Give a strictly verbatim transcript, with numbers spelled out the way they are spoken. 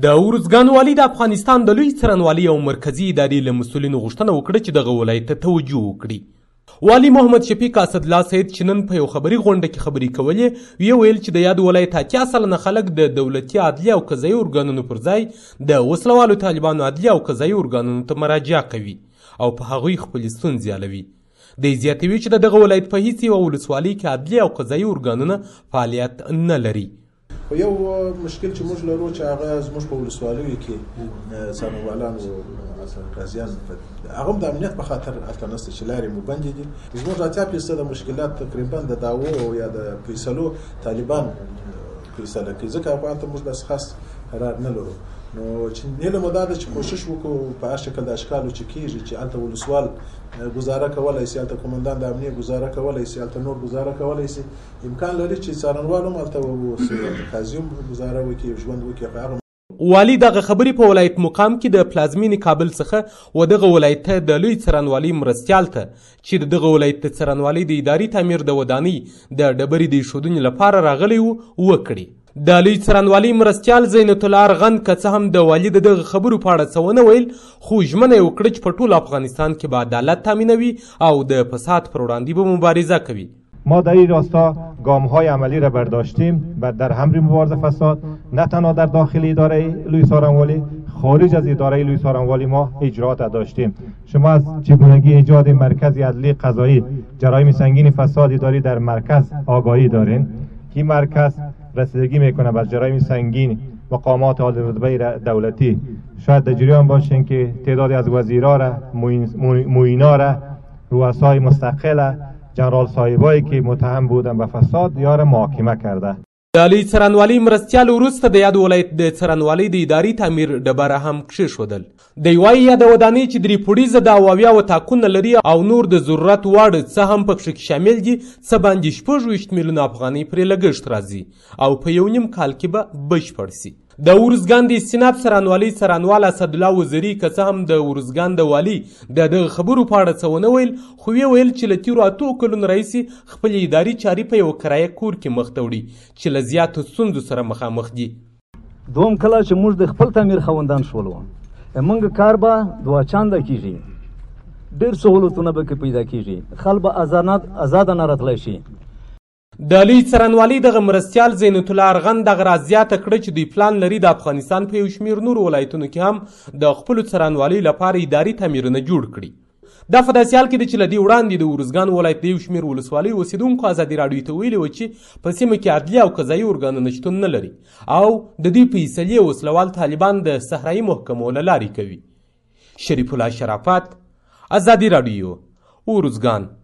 د ارزګان والي د افغانستان د لوی څارنوالۍ او مرکزي ادارې له مسؤلینو غوښتنه وکړه چې دغه ولایت ته توجه وکړي. والي محمد شفیق اسدالله سید چې نن په یو خبري غونډه کې خبرې کولې ویې ویل چې د یاد ولایت اتیا سلنه خلک د دولتي عدلیه او قضایي ارګانونو پر ځای د وسلوالو طالبانو عدلیه او قضایي ارګانونو ته مراجعه کوي او په هغوی خپلې ستونزې حلوي. دی زیاتوي چې د دغه ولایت په هیڅ یوه ولسوالۍ کې عدلیه او قضایي ارګانونه فعالیت نه لري. خو یو مشکل چې موږ لرو چې هغه زموږ په ولسوالیو کې څارنوالان او قاضیان هغه هم د امنیت په خاطر هلته نشته چې لارې مو بندې دي. زموږ اتیا فیصده مشکلات تقریبا د دعوو یا د فیصلو طالبان فیصله کوي، ځکه هغه ته موږ داسې خاص قرار نه لرو. نو چې هیله مو دا ده چې کوشش وکړو په هر شکل د اشکالو چې کېږي چې هلته ولسوال ګزاره کولی شي، هلته قومندان د امنیه ګزاره کولی شي، هلته نور ګزاره کولی شي، امکان لري چې څارنوال هم هلته واوسي، قاضي هم ګزاره وکړي، ژوند وکړي. والي دغه خبرې په ولایت مقام کې د پلازمینې کابل څخه و دغه ولایت ته د لوی څارنوالۍ مرستیال ته چې د دغه ولایت د څارنوالۍ د اداري تعمیر د ودانۍ د ډبرې د ایښودنې لپاره راغلی و وکړي. د لوی څارنوالۍ مرستیال زینت الله ارغند که څه هم د والي د دغه خبرو په اړه څه ونه ویل، خو ژمنه یې وکړه چې په ټول افغانستان کې به عدالت تامینوي او د فساد پر وړاندې به مبارزه کوي. ما در این راستا گام‌های عملی را برداشتیم و در حمل مبارزه فساد نه تنها در داخل اداره لوی څارنوالۍ، خارج از اداره لوی څارنوالۍ ما اجرات داشتیم. شما از چگونگی ایجاد مرکز عدلی قضایی جرایم سنگین فساد اداری در مرکز آگاهی دارین. این مرکز رسیدگی میکنه بر جرایم سنگین مقامات عالی رتبه دولتی. شاید در جریان باشین که تعدادی از وزیرا را معینا را رؤسای مستقل جنرال صاحبایی که متهم بودن به فساد یا را محاکمه کرده. د لوی څارنوالۍ مرستیال وروسته د یاد ولایت د څارنوالۍ د اداري تعمیر ډبره هم کښېښودل. دی وایي یاده ودانۍ چې درې پوړیزه ده او اویا وطاقونه لري او نور د ضرورت وړ څه هم پکښې کې شامل دي، څه باندې شپږ ویشت میلیونه افغانۍ پرې لګښت راځي او په یو نیم کال کې به بشپړ سي. د ارزګان د استیناف څارنوالۍ څارنوال اسدالله وزیري که څه هم د ارزګان د والي د دغه خبرو په اړه څه ونه ویل، خو ویې ویل چې له تېرو اتو کلونو راهیسې خپلې اداري چارې په یوه کرایه کور کې مخ ته وړي چې له زیاتو ستونزو سره مخامخ دي. دوم کله چې موږ د خپل تعمیر خاوندان شولو، موږ کار به دوه چانده کېږي، ډېر سهولتونه به کې پیدا کېږي، خلک به ازاده نه راتلی شي. د لوی څارنوالۍ دغه مرستیال زینت الله ارغند دغه راز زیاته کړه چې دوی پلان لري د افغانستان په یو شمېر نورو ولایتونو کې هم د خپلو څارنوالیو لپاره اداري تعمیرونه جوړ کړي. دا په داسې حال کې ده چې له دې وړاندې د ارزګان ولایت د یو شمېر ولسوالیو اوسېدونکو ازادي راډیو ته ویلي وه چې په سیمه کې عدلیه او قضایي ارګانونه شتون نه لري او د دوی فیصلې وسلوال طالبان د صحرایي محکمو له لارې کوي. شریف الله شرافت، ازادي راډیو، ارزګان.